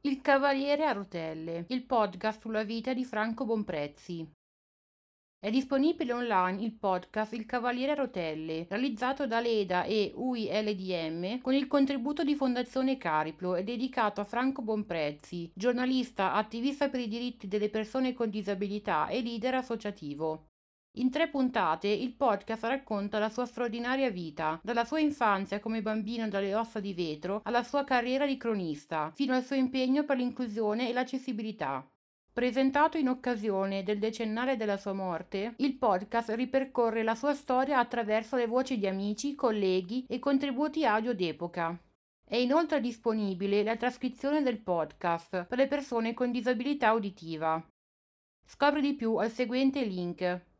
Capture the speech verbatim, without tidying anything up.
Il Cavaliere a rotelle, il podcast sulla vita di Franco Bonprezzi. È disponibile online il podcast Il Cavaliere a rotelle, realizzato da Leda e U I L D M con il contributo di Fondazione Cariplo e dedicato a Franco Bonprezzi, giornalista, attivista per i diritti delle persone con disabilità e leader associativo. In tre puntate il podcast racconta la sua straordinaria vita, dalla sua infanzia come bambino dalle ossa di vetro alla sua carriera di cronista, fino al suo impegno per l'inclusione e l'accessibilità. Presentato in occasione del decennale della sua morte, il podcast ripercorre la sua storia attraverso le voci di amici, colleghi e contributi audio d'epoca. È inoltre disponibile la trascrizione del podcast per le persone con disabilità uditiva. Scopri di più al seguente link.